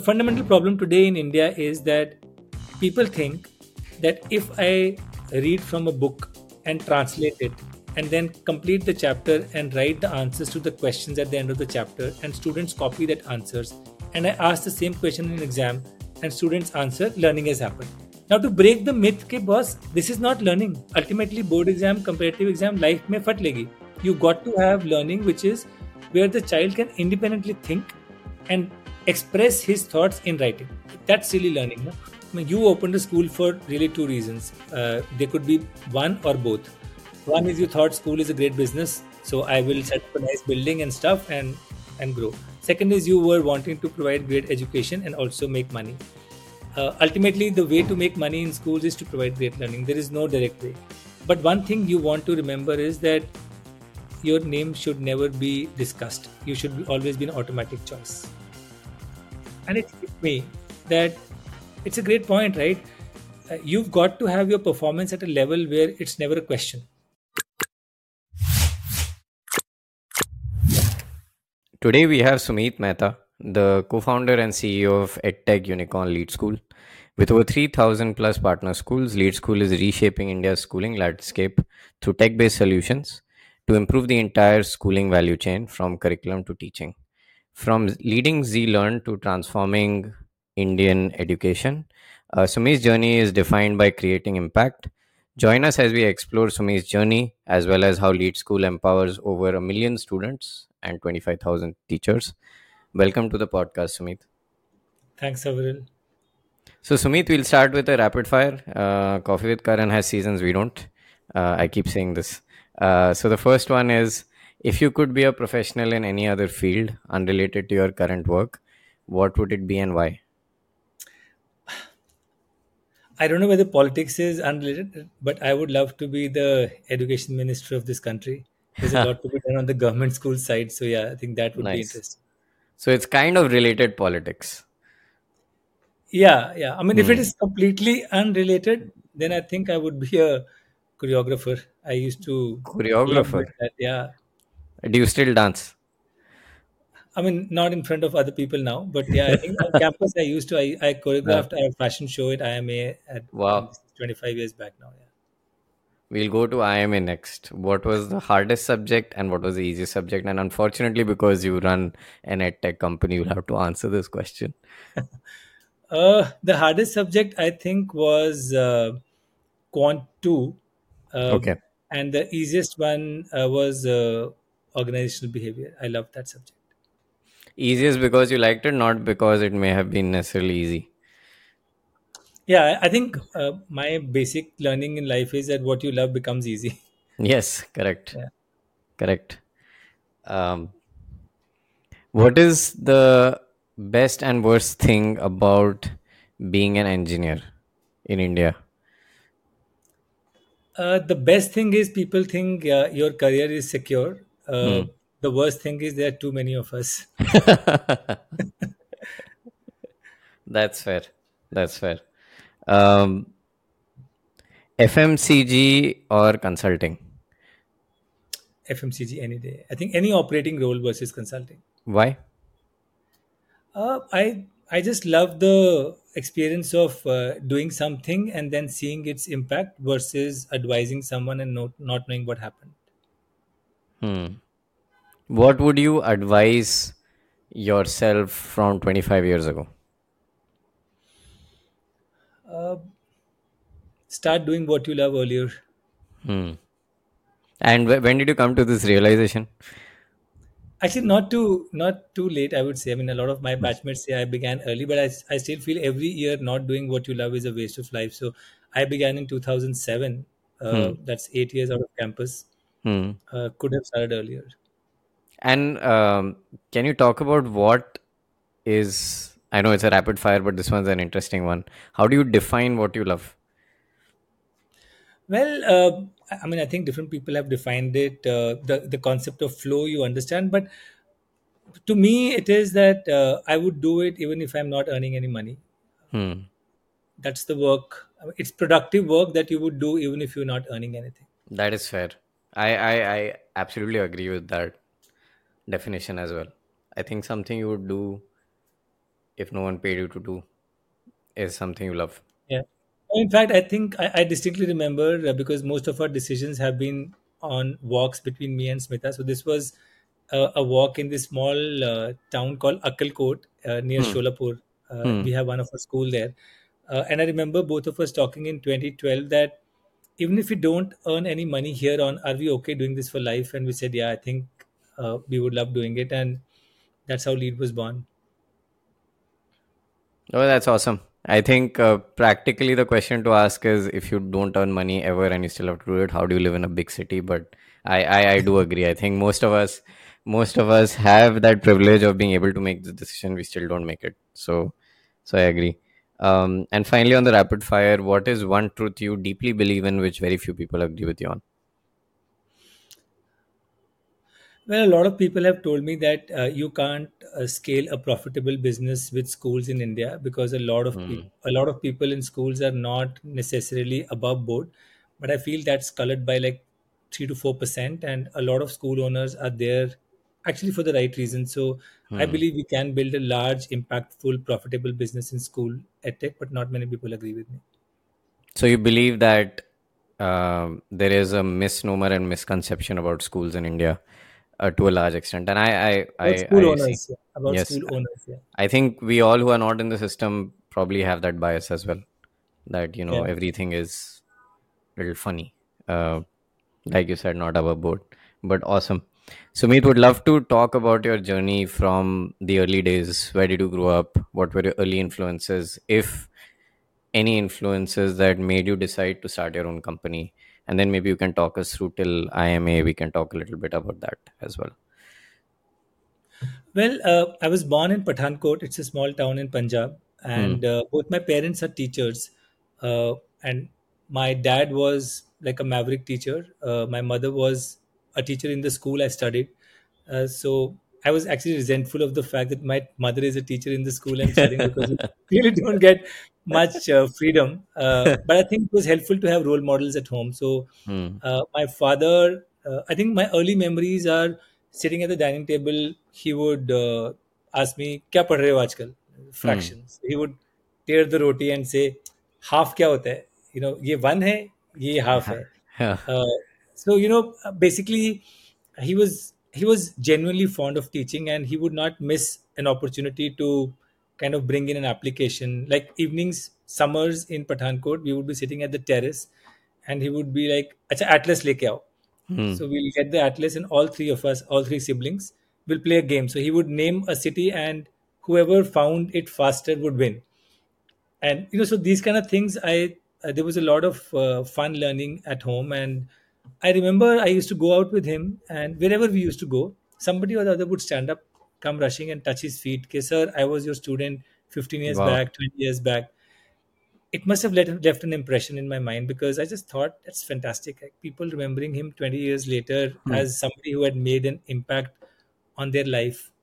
Fundamental problem today in India is that people think that if I read from a book and translate it and then complete the chapter and write the answers to the questions at the end of the chapter and students copy that answers and I ask the same question in an exam and students answer, learning has happened. Now to break the myth ke boss, this is not learning. Ultimately board exam, comparative exam, life mein fat legi. You got to have learning which is where the child can independently think and express his thoughts in writing. That's really learning. No? I mean, you opened a school for really two reasons. There could be one or both. One is you thought school is a great business, so I will set up a nice building and stuff and grow. Second is you were wanting to provide great education and also make money. Ultimately, the way to make money in schools is to provide great learning. There is no direct way. But one thing you want to remember is that your name should never be discussed. You should always be an automatic choice. And it hit me that it's a great point, right? You've got to have your performance at a level where it's never a question. Today we have Sumit Mehta, the co-founder and CEO of EdTech Unicorn Lead School. With over 3,000 plus partner schools, Lead School is reshaping India's schooling landscape through tech-based solutions to improve the entire schooling value chain from curriculum to teaching. From leading Z-Learn to transforming Indian education, Sumit's journey is defined by creating impact. Join us as we explore Sumit's journey as well as how Lead School empowers over 1 million students and 25,000 teachers. Welcome to the podcast, Sumit. Thanks, Avril. So, Sumit, we'll start with a rapid fire. Coffee with Karan has seasons, we don't. I keep saying this. So, the first one is, if you could be a professional in any other field unrelated to your current work, what would it be and why? I don't know whether politics is unrelated, but I would love to be the education minister of this country. There's a lot to be done on the government school side. So, yeah, I think that would be Nice. interesting. So, it's kind of related politics. Yeah, yeah. I mean, if it Hmm. is completely unrelated, then I think I would be a choreographer. I used to love Choreographer. doing that. Yeah. Do you still dance? I mean, not in front of other people now, but yeah, I think on campus I used to. I Uh, choreographed a fashion show at IMA at, and wow. this is 25 years back now. Yeah. We'll go to IMA next. What was the hardest subject and what was the easiest subject? And unfortunately, because you run an edtech company, you'll have to answer this question. The hardest subject I think was Quant 2, uh, Okay. and the easiest one was organizational behavior. I love that subject. Easiest because you liked it, not because it may have been necessarily easy. Yeah, I think my basic learning in life is that what you love becomes easy. Yes, correct. Yeah. Correct. Um, what is the best and worst thing about being an engineer in India? The best thing is people think your career is secure. Hmm. The worst thing is there are too many of us. That's fair. That's fair. Um, FMCG or consulting? FMCG any day. I think any operating role versus consulting. Why? I just love the experience of doing something and then seeing its impact versus advising someone and not knowing what happened. Hmm. What would you advise yourself from 25 years ago? Uh, Start doing what you love earlier. Hmm. And when did you come to this realization? Actually, not too late. I would say. I mean, a lot of my batchmates say I began early, but I still feel every year not doing what you love is a waste of life. So I began in 2007. Hmm. That's 8 years out of campus. Hmm. Could have started earlier. And can you talk about what is? I know it's a rapid fire, but this one's an interesting one. How do you define what you love? Well, I mean, I think different people have defined it. The concept of flow, you understand, but to me, it is that I would do it even if I'm not earning any money. Hmm. That's the work. I mean, it's productive work that you would do even if you're not earning anything. That is fair. I absolutely agree with that definition as well. I think something you would do if no one paid you to do is something you love. Yeah. In fact, I think I distinctly remember because most of our decisions have been on walks between me and Smita. So this was a walk in this small town called Akkalkot near Hmm. Sholapur. Hmm. We have one of our school there. And I remember both of us talking in 2012 that even if we don't earn any money here on, are we okay doing this for life? And we said, yeah, I think we would love doing it. And that's how Lead was born. Oh, that's awesome. I think practically the question to ask is if you don't earn money ever and you still have to do it, how do you live in a big city? But I do agree. I think most of us have that privilege of being able to make the decision. We still don't make it. So I agree. And finally, on the rapid fire, what is one truth you deeply believe in, which very few people agree with you on? Well, a lot of people have told me that you can't scale a profitable business with schools in India because Hmm. a lot of people in schools are not necessarily above board. But I feel that's colored by like 3 to 4%, and a lot of school owners are there actually for the right reason. So I Hmm. believe we can build a large, impactful, profitable business in school edtech, but not many people agree with me. So you believe that there is a misnomer and misconception about schools in India to a large extent, and About school I see. owners, yeah. About Yes, school owners, yeah. I think we all who are not in the system probably have that bias as well. That Yeah. everything is a little funny. Uh, like you said, not our board, but awesome. Sumit, would love to talk about your journey from the early days. Where did you grow up? What were your early influences, if any influences that made you decide to start your own company? And then maybe you can talk us through till IMA. We can talk a little bit about that as well. Well, I was born in Pathankot. It's a small town in Punjab, Hmm. and both my parents are teachers. And my dad was like a maverick teacher. My mother was a teacher in the school I studied. So I was actually resentful of the fact that my mother is a teacher in the school I'm studying because we really don't get much freedom. But I think it was helpful to have role models at home. So Hmm. my father, I think my early memories are sitting at the dining table. He would ask me, "क्या पढ़ रहे हो आजकल?" Hmm. Fractions. He would tear the roti and say, "Half क्या होता है? ये one है, ये half Yeah. है." Yeah. Uh, so basically, he was genuinely fond of teaching, and he would not miss an opportunity to kind of bring in an application. Like evenings, summers in Pathankot, we would be sitting at the terrace, and he would be like, "Acha, atlas leke aao." Hmm. So we'll get the atlas, and all three of us, all three siblings, will play a game. So he would name a city, and whoever found it faster would win. And so these kind of things, I there was a lot of fun learning at home. And I remember I used to go out with him, and wherever we used to go, somebody or the other would stand up, come rushing and touch his feet. Okay, sir, I was your student 15 years Wow. back, 20 years back. It must have left an impression in my mind because I just thought that's fantastic. Like, people remembering him 20 years later Hmm. as somebody who had made an impact on their life.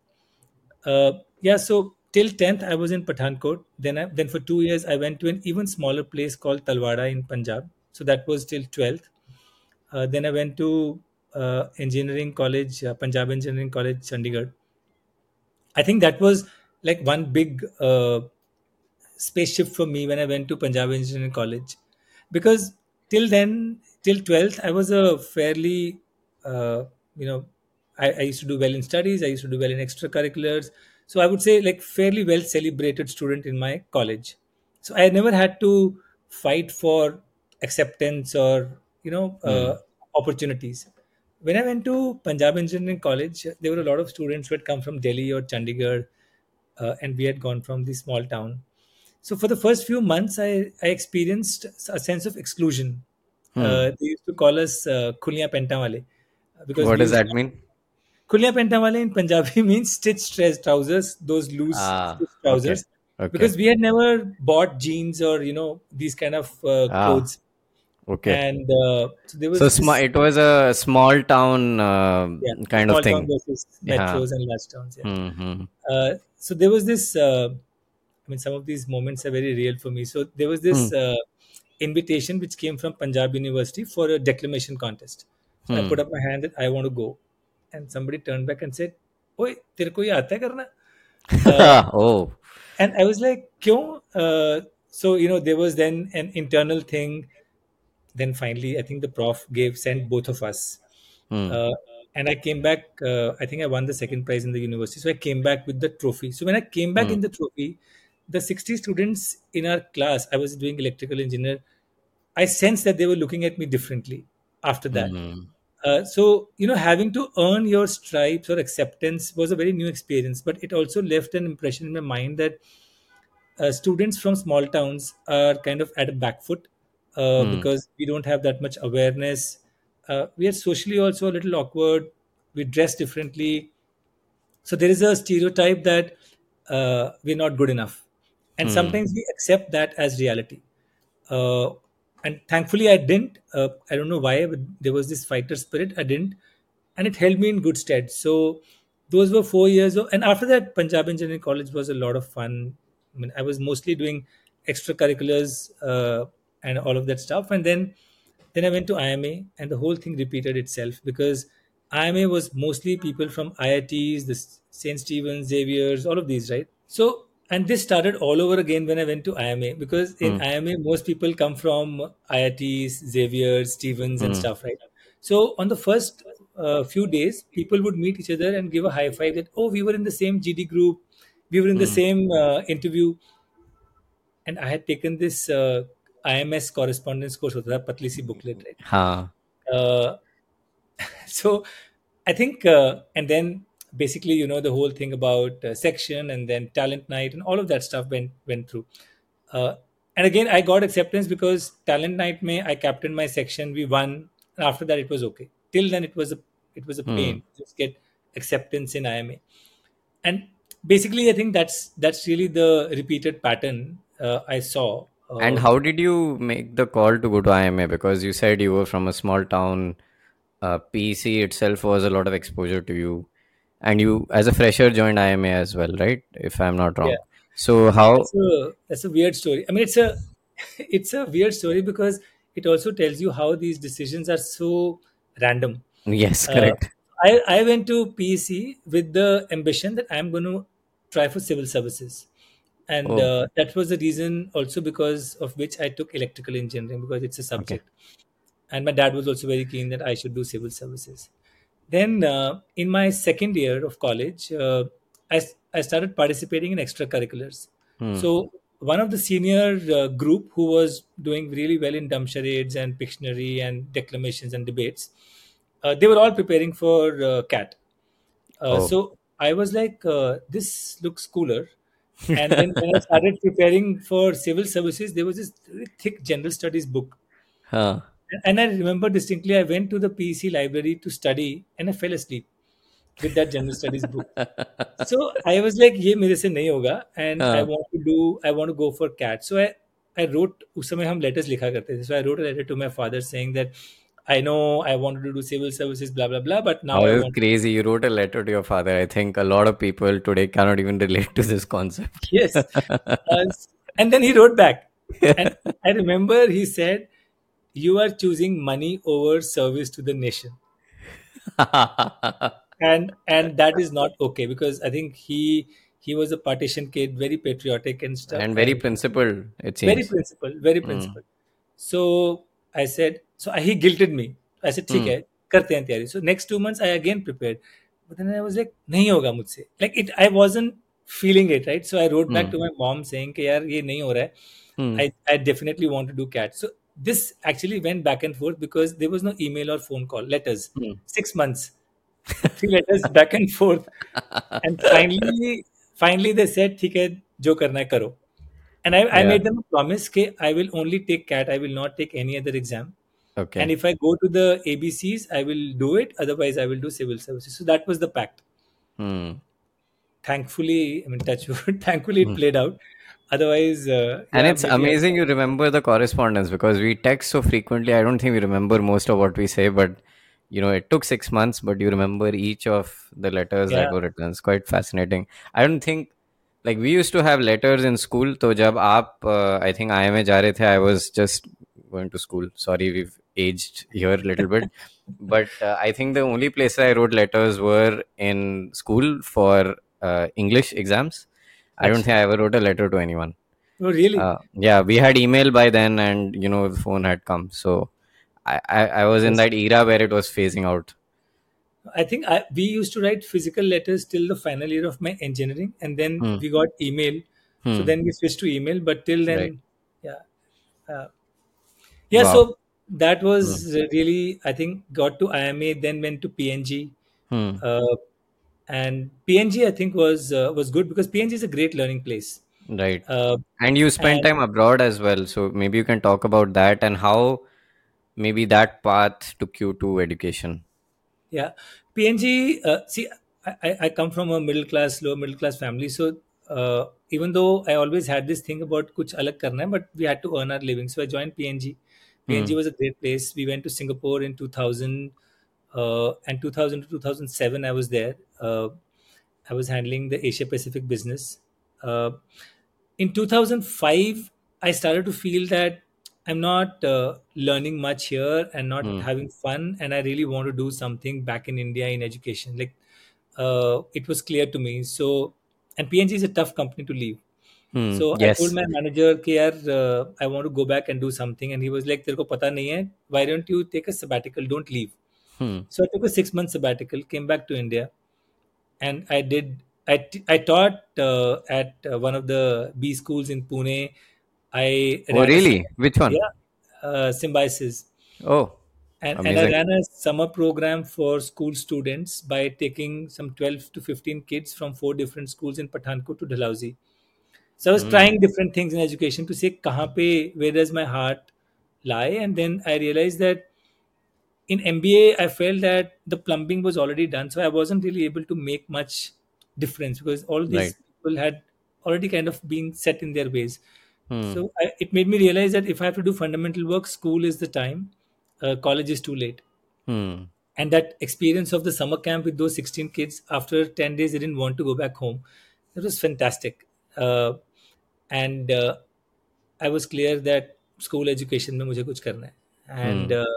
Yeah, so till 10th, I was in Pathankot. Then for 2 years, I went to an even smaller place called Talwada in Punjab. So that was till 12th. Then I went to engineering college, Punjab Engineering College, Chandigarh. I think that was like one big spaceship for me when I went to Punjab Engineering College, because till then, till 12th, I was a fairly, you know, I used to do well in studies. I used to do well in extracurriculars. So I would say like fairly well celebrated student in my college. So I never had to fight for acceptance or Hmm. opportunities. When I went to Punjab Engineering College, there were a lot of students who had come from Delhi or Chandigarh, and we had gone from the small town. So for the first few months, I experienced a sense of exclusion. Hmm. They used to call us Khulya Pentawale because What we does used that to. mean? Khulya Pentawale in Punjabi means stitched trousers, those loose Ah. stitched Okay. trousers, Okay. because we had never bought jeans or these kind of Ah. clothes. Okay. And so there So was this. it was a small town Yeah, kind of small town thing. versus Yeah. metros and large towns. Yeah. Hmm. So there was this. I mean, some of these moments are very real for me. So there was Hmm. this invitation which came from Punjab University for a declamation contest. So I put Hmm. up my hand that I want to go, and somebody turned back and said, "Oi, तेरे को ये आता है करना?" Uh, Oh. And I was like, "Kyo?" So there was then an internal thing. Then finally, I think the prof gave sent both of us, Hmm. uh, and I came back. I think I won the second prize in the university, so I came back with the trophy. So when I came back Hmm. in the trophy, the 60 students in our class, I was doing electrical engineer. I sensed that they were looking at me differently after that. Hmm. So, having to earn your stripes or acceptance was a very new experience, but it also left an impression in my mind that students from small towns are kind of at a back foot Hmm. because we don't have that much awareness. We are socially also a little awkward. We dress differently. So there is a stereotype that we're not good enough. And Hmm. sometimes we accept that as reality. Uh, and thankfully, I didn't. I don't know why, but there was this fighter spirit. I didn't. And it held me in good stead. So those were 4 years. And after that, Punjab Engineering College was a lot of fun. I mean, I was mostly doing extracurriculars and all of that stuff. And then I went to IMA, and the whole thing repeated itself because IMA was mostly people from IITs, the St. Stephen's, Xavier's, all of these, right? So, and this started all over again when I went to IMA because in Hmm. IMA, most people come from IITs, Xavier's, Stevens, and Hmm. stuff, right? So, on the first few days, people would meet each other and give a high five that, oh, we were in the same GD group, we were in the Hmm. same interview, and I had taken this IMS correspondence course, hota tha, patli si booklet, right? Ha. Uh, so I think and then basically the whole thing about section and then talent night and all of that stuff went through, uh, and again I got acceptance because talent night may I captained my section, we won, and after that it was okay. Till then it was a Hmm. pain to just get acceptance in IMA. And basically I think that's really the repeated pattern I saw. And how did you make the call to go to IMA? Because you said you were from a small town. PEC itself was a lot of exposure to you, and you, as a fresher, joined IMA as well, right? If I'm not Yeah. wrong. So how? That's a weird story. I mean, it's a weird story because it also tells you how these decisions are so random. Yes, Uh, correct. I went to PEC with the ambition that I'm going to try for civil services, and Oh, that was the reason also because of which I took electrical engineering because it's a okay. subject, and my dad was also very keen that I should do civil services. Then, in my second year of college, I started participating in extracurriculars. Hmm. So, one of the senior group who was doing really well in dumb charades and Pictionary and declamations and debates, they were all preparing for CAT. Oh. So, I was like, this looks cooler. And then when I started preparing for civil services, there was this really thick general studies book. Huh. And I remember distinctly, I went to the PC library to study and I fell asleep with that general studies book. So I was like, ये मेरे से नहीं होगा, and Huh. I want to go for CAT. So I wrote, उस समय हम letters लिखा करते थे. So I wrote a letter to my father saying that I know I wanted to do civil services, blah blah blah, but now How I is want to. crazy. You wrote a letter to your father. I think a lot of people today cannot even relate to this concept. Yes. Uh, and then he wrote back, and I remember he said, "You are choosing money over service to the nation." And that is not okay because I think he was a partition kid, very patriotic and stuff, And very and principled, it very seems. principled, very Hmm. principled. So I said, so he guilted me. I said, ठीक Hmm. है, करते हैं तैयारी. So next 2 months I again prepared, but then I was like, नहीं होगा मुझसे. Like it, I wasn't feeling it, right? So I wrote back Hmm. to my mom saying कि यार ये नहीं हो रहा है. Hmm. I definitely want to do CAT. So this actually went back and forth because there was no email or phone call, letters. Hmm. 6 months, three letters back and forth, and finally they said, ठीक है, जो करना है करो. And I Yeah. made them a promise that I will only take CAT, I will not take any other exam. And Okay. if I go to the ABCs, I will do it. Otherwise, I will do civil services. So that was the pact. Hmm. Thankfully, I mean, touch wood, thankfully it Hmm. played out. Otherwise, And yeah, it's maybe I would amazing have. you remember the correspondence because we text so frequently. I don't think we remember most of what we say, but it took 6 months, but you remember each of the letters Yeah, that were written. It's quite fascinating. I don't think like we used to have letters in school. तो जब आप I think IMA जा रहे थे, I was just going to school. Sorry, we've aged here a little bit, but I think the only place I wrote letters were in school for English exams. I don't Acha. think I ever wrote a letter to anyone. Oh, really? Yeah, we had email by then, and the phone had come. So I was in Yes. that era where it was phasing out. I think we used to write physical letters till the final year of my engineering, and then Hmm. we got email. So Hmm. then we switched to email, but till Right. then, yeah, uh, yeah. Wow. So that Hmm. was really, I think, got to IMA, then went to PNG, Hmm. uh, and PNG I think was good because PNG is a great learning place, Right. uh, And you spent and time abroad as well, so maybe you can talk about that and how maybe that path took you to education. yeah, PNG. See, I come from a middle class, lower middle class family. So even though I always had this thing about kuch alag karna hai, but we had to earn our living. So I joined PNG. PNG Hmm. was a great place. We went to Singapore in 2000, and 2000 to 2007. I was there. I was handling the Asia Pacific business. Uh, in 2005, I started to feel that I'm not learning much here and not Hmm. having fun, and I really want to do something back in India in education. Like it was clear to me. So, and PNG is a tough company to leave. Hmm. So I told Yes. my manager, कि यार, I want to go back and do something, and he was like, तेरे को पता नहीं है, why don't you take a sabbatical? Don't leave. Hmm. So I took a 6 month sabbatical, came back to India, and I did. I taught at one of the B schools in Pune. I Oh, ran a really? summer, Which one? yeah, Symbiosis, Oh, and I amazing. ran a summer program for school students by taking some 12 to 15 kids from 4 different schools in Pathankot to Dalhousie. So I was Hmm. trying different things in education to say kahan pe, where does my heart lie, and then I realized that in MBA, I felt that the plumbing was already done, so I wasn't really able to make much difference because all Right. these people had already kind of been set in their ways. Hmm. So it made me realize that if I have to do fundamental work, school is the time, college is too late. Hmm. And that experience of the summer camp with those 16 kids, after 10 days, they didn't want to go back home. That was fantastic. And I was clear that school education में मुझे कुछ करना है. And Hmm.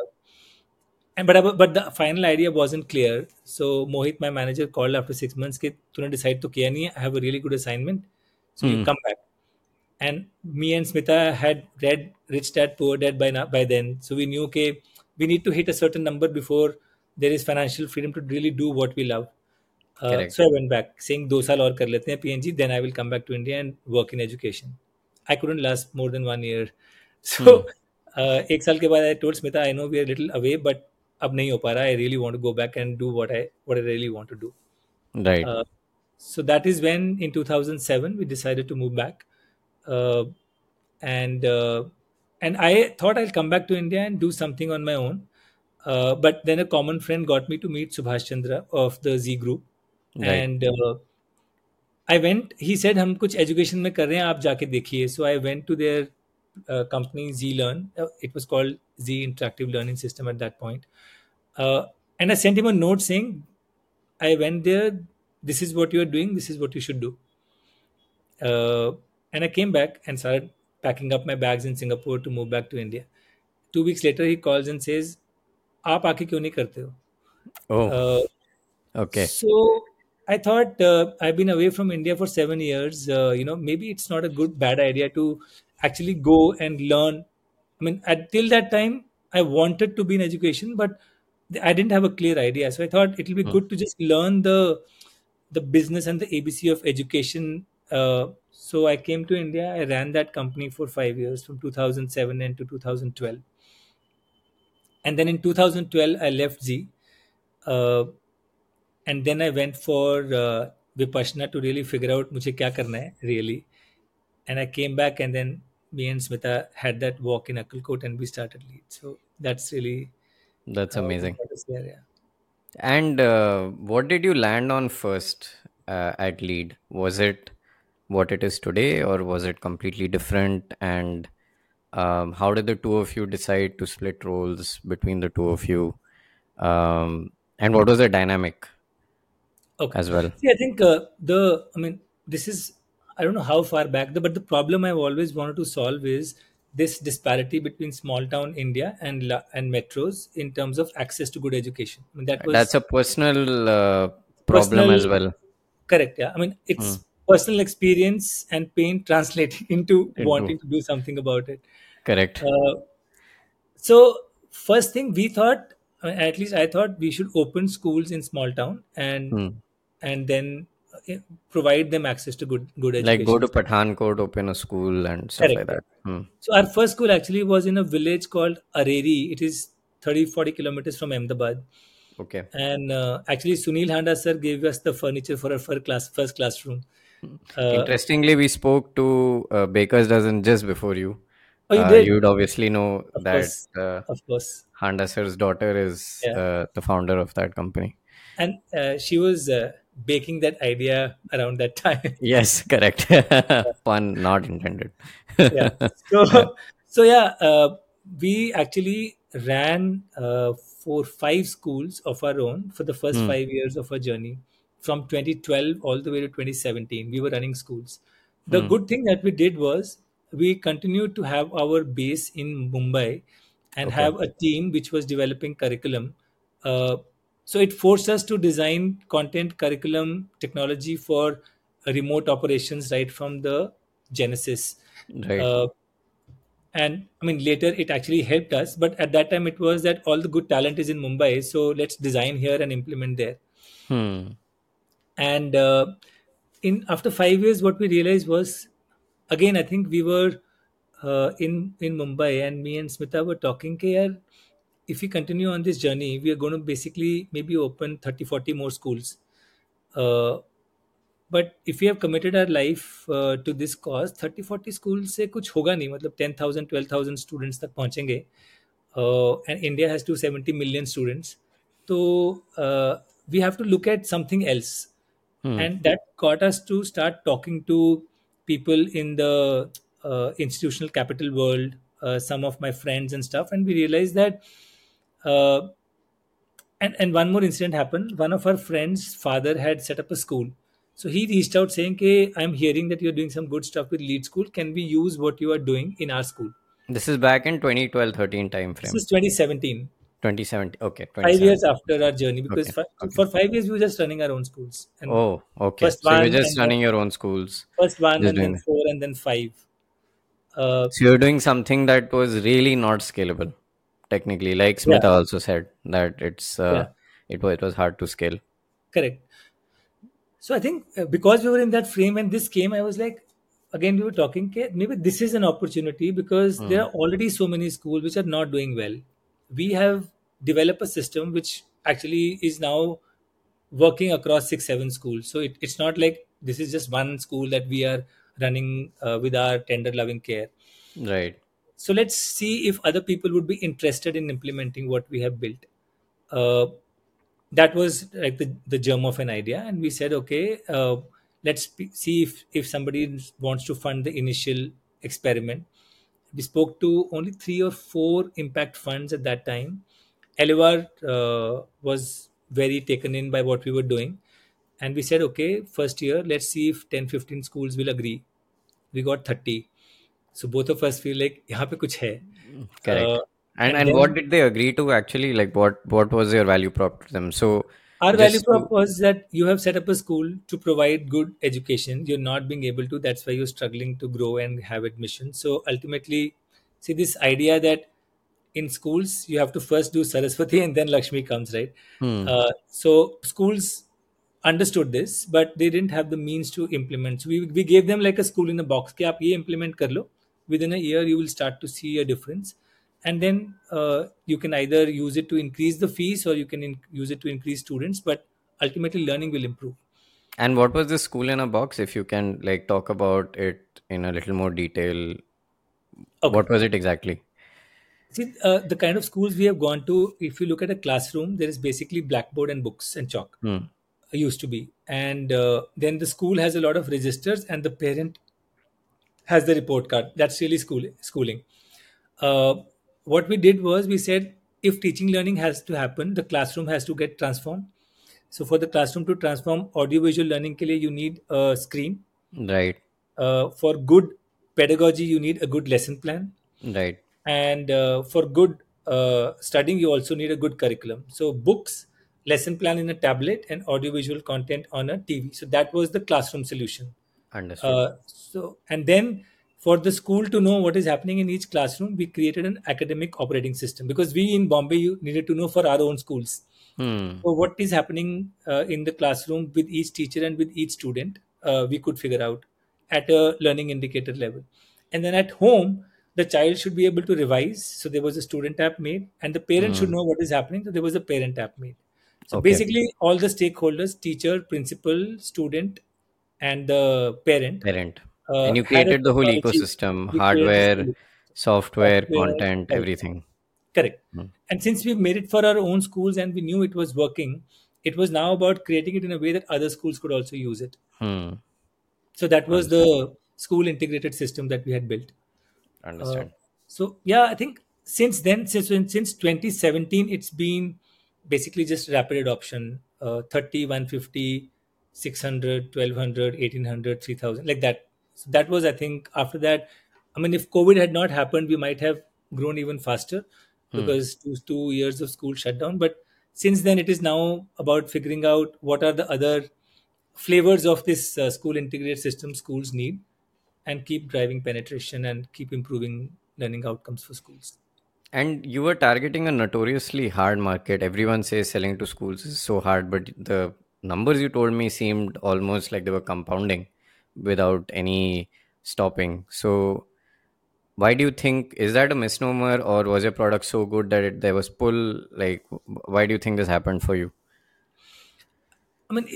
but the final idea wasn't clear. So Mohit, my manager, called after 6 months कि तूने decide तो किया नहीं है. I have a really good assignment, so you Hmm. come back. And me and Smita had read Rich Dad Poor Dad by then, so we knew okay, we need to hit a certain number before there is financial freedom to really do what we love. Correct. So I went back saying 2 साल और कर लेते हैं PNG, then I will come back to India and work in education. I couldn't last more than 1 year. So Hmm. 1 साल के बाद I told Smita, I know we are a little away, but अब नहीं हो पा रहा. I really want to go back and do what I really want to do. Right. Uh, so that is when in 2007 we decided to move back, uh, and uh, and I thought I'll come back to India and do something on my own. But then a common friend got me to meet Subhash Chandra of the Z Group, Right. and I went. He said हम कुछ education में कर रहे हैं, आप जाके देखिए. So I went to their company Z Learn. It was called Z Interactive Learning System at that point. Uh, and I sent him a note saying, I went there. This is what you are doing. This is what you should do. And I came back and started packing up my bags in Singapore to move back to India. 2 weeks later, he calls and says, "आप आके क्यों नहीं करते हो?" Oh, Uh, okay. so I thought I've been away from India for 7 years. Maybe it's not a bad idea to actually go and learn. I mean, till that time, I wanted to be in education, but I didn't have a clear idea. So I thought it will be Hmm. good to just learn the business and the ABC of education. So I came to India. I ran that company for 5 years, from 2007 and to 2012. And then in 2012, I left Z. Uh, and then I went for Vipassana to really figure out मुझे क्या करना है really. And I came back, and then me and Smita had that walk in Akalkot, and we started Lead. So that's really That's what amazing. got us there. Yeah. And what did you land on first at Lead? Was it what it is today, or was it completely different? And how did the two of you decide to split roles between the two of you? And what was the dynamic Okay. as well? See, I think I mean, this is, I don't know how far back, but the problem I've always wanted to solve is this disparity between small town India and metros in terms of access to good education. I mean, that That's was a personal problem personal. as well. Correct. Yeah. I mean, Hmm. it's personal experience and pain translating into Into wanting to do something about it. correct. Uh, so first thing we thought, at least I thought, we should open schools in small town Hmm. and then provide them access to good Like go education. to Pathankot, open a school and stuff Correct, like that. correct. Hmm. So our first school actually was in a village called Areri. It is 30-40 kilometers from Ahmedabad. Okay. And actually, Sunil Handa sir gave us the furniture for our first classroom. Uh, Interestingly, we spoke to Baker's Dozen just before you. oh, you did? You'd obviously know Of that course, of course. Handa sir's daughter is Yeah. the founder of that company. And she was baking that idea around that time. Yes, correct. Pun not intended. Yeah. Yeah. So yeah, we actually ran 4 5 schools of our own for the first Hmm. 5 years of our journey, from 2012 all the way to 2017. We were running schools. The Hmm. good thing that we did was we continued to have our base in Mumbai and Okay. have a team which was developing curriculum. Uh, so it forced us to design content, curriculum, technology for remote operations right from the genesis. Right. uh, and I mean, later it actually helped us, but at that time it was that all the good talent is in Mumbai, so let's design here and implement there. Hmm. And in after 5 years, what we realized was, again, I think we were in Mumbai, and me and Smita were talking, "Ke yaar, if we continue on this journey, we are going to basically maybe open 30-40 more schools. Uh, but if we have committed our life to this cause, 30-40 schools से कुछ होगा नहीं, मतलब 10,000 12,000 students तक पहुंचेंगे. And India has 270 million students. So we have to look at something else. Hmm. And that got us to start talking to people in the institutional capital world, some of my friends and stuff. And we realized that uh, and one more incident happened. One of our friends' father had set up a school. So he reached out saying, "Hey, I'm hearing that you're doing some good stuff with Lead School. Can we use what you are doing in our school?" This is back in 2012-13 time This frame. is 2017, 2017. Okay, 5 years 2017. after our journey, because Okay. Okay. for 5 years we were just running our own schools. And Oh, okay. first So you're one, just and then running your own schools, first one, just and then doing. four, and then five. Uh, So you're doing something that was really not scalable, technically. Like yeah, Smita also said that yeah, it was hard to scale. correct. So I think because we were in that frame when this came, I was like, again, we were talking, "Okay, maybe this is an opportunity because there Hmm. are already so many schools which are not doing well. We have developed a system which actually is now working across 6 7 schools. So it's not like this is just one school that we are running with our tender loving care. Right. So let's see if other people would be interested in implementing what we have built." Uh, that was like the germ of an idea, and we said, okay, see if somebody wants to fund the initial experiment. We spoke to only 3 or 4 impact funds at that time. Elevar was very taken in by what we were doing, and we said, okay, first year, let's see if 10 15 schools will agree. We got 30. So both of us feel like यहाँ पे कुछ है. uh, Correct. And and and what then did they agree to actually? Like what was your value prop to them? So our value just prop to was that you have set up a school to provide good education. You're not being able to. That's why you're struggling to grow and have admission. So ultimately, see this idea that in schools you have to first do Saraswati and then Lakshmi comes, right? hmm, So schools understood this, but they didn't have the means to implement. So we gave them like a school in a box. कि आप ये implement कर लो. Within a year, you will start to see a difference, and then you can either use it to increase the fees or you can use it to increase students. But ultimately, learning will improve. and what was this school in a box? If you can like talk about it in a little more detail, Okay. what was it exactly? See, the kind of schools we have gone to, if you look at a classroom, there is basically blackboard and books and chalk. Hmm. Used to be. And then the school has a lot of registers, and the parent has the report card. That's really schooling. Uh, what we did was we said, if teaching learning has to happen, the classroom has to get transformed. So for the classroom to transform, audiovisual learning ke liye you need a screen. Right. For good pedagogy, you need a good lesson plan, Right. and for good studying, you also need a good curriculum. So books, lesson plan in a tablet, and audiovisual content on a TV. So that was the classroom solution. Understood. And then for the school to know what is happening in each classroom, we created an academic operating system because we in Bombay you needed to know for our own schools. Hmm. So what is happening in the classroom with each teacher and with each student, we could figure out at a learning indicator level. And then at home, the child should be able to revise. So there was a student app made, and the parent should Hmm. know what is happening. So there was a parent app made. So Okay. basically, all the stakeholders, teacher, principal, student, and the parent, Parent. And you had a created the whole technology. ecosystem, We created this hardware, software, software. content, Correct. everything. Correct. Hmm. And since we made it for our own schools and we knew it was working, it was now about creating it in a way that other schools could also use it. Hmm. So that was Understood. the school integrated system that we had built. Uh, Understand. so yeah, I think since then, since 2017, it's been basically just rapid adoption. 30, 150, 600, 1200, 1800, 3000, like that. So that was, I think, after that. I mean, if COVID had not happened, we might have grown even faster Hmm. because 2 years of school shut down. But since then, it is now about figuring out what are the other flavors of this school integrated system schools need, and keep driving penetration and keep improving learning outcomes for schools. And you were targeting a notoriously hard market. Everyone says selling to schools is so hard, but the numbers you told me seemed almost like they were compounding without any stopping. So, why do you think, is that a misnomer, or was your product so good that there was pull? Like, why do you think this happened for you? I mean,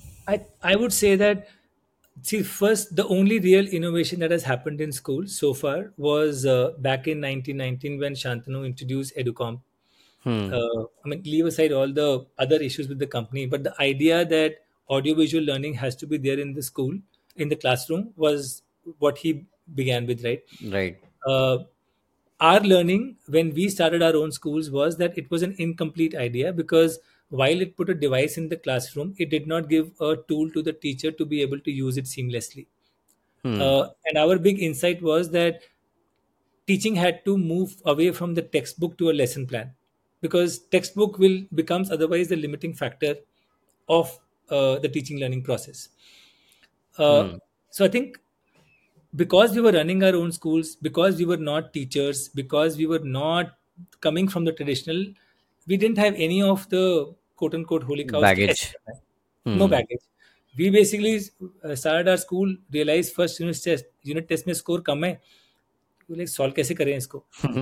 I would say that, see, first, the only real innovation that has happened in schools so far was back in 1919 when Shantanu introduced Educom. Hmm. I mean, leave aside all the other issues with the company, but the idea that audiovisual learning has to be there in the school, in the classroom, was what he began with, right? Right. Uh, our learning when we started our own schools was that it was an incomplete idea because while it put a device in the classroom, it did not give a tool to the teacher to be able to use it seamlessly. Hmm. And our big insight was that teaching had to move away from the textbook to a lesson plan because textbook will becomes otherwise the limiting factor of the teaching learning process. uh, Hmm. so I think because we were running our own schools, because we were not teachers, because we were not coming from the traditional, we didn't have any of the quote unquote holy cows ki aise Baggage. karna hai. No Hmm. baggage. We basically started our school, realized first unit test में score कम है, like solve कैसे करें इसको.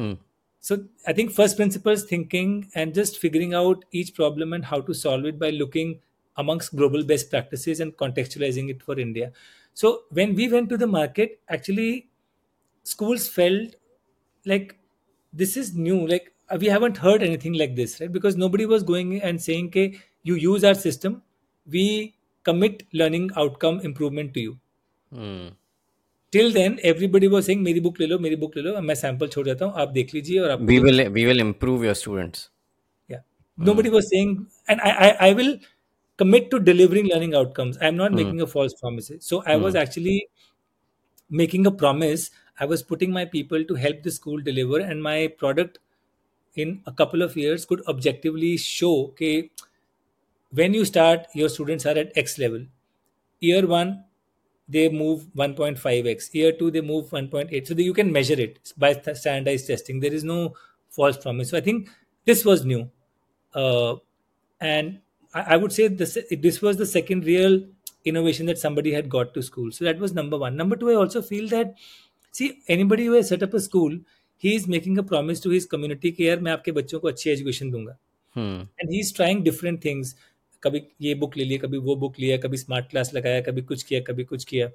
So I think first principles thinking and just figuring out each problem and how to solve it by looking amongst global best practices and contextualizing it for India. So when we went to the market, actually schools felt like this is new. Like we haven't heard anything like this, right? Because nobody was going and saying, "Okay, you use our system, we commit learning outcome improvement to you." Hmm. Till then, everybody was saying, "मेरी book ले लो, मेरी book ले लो, मैं sample छोड़ देता हूँ, आप देख लीजिए और आपको We जो will we will improve your students. Yeah. Hmm. Nobody was saying, and I will commit to delivering learning outcomes. I'm not Hmm. making a false promises. So I was Hmm. actually making a promise. I was putting my people to help the school deliver, and my product in a couple of years could objectively show, okay, when you start, your students are at X level. Year one, they move 1.5x. Year two, they move 1.8. So that you can measure it by standardized testing. There is no false promise. So I think this was new. Uh, and I would say this was the second real innovation that somebody had got to school. So that was number one. Number two, I also feel that, see, anybody who has set up a school, he is making a promise to his community कि यार मैं आपके बच्चों को अच्छी education दूंगा. Hmm. And he is trying different things. कभी ये बुक ले लिया, कभी वो बुक लिया, कभी स्मार्ट क्लास लगाया, कभी कुछ किया, कभी कुछ किया.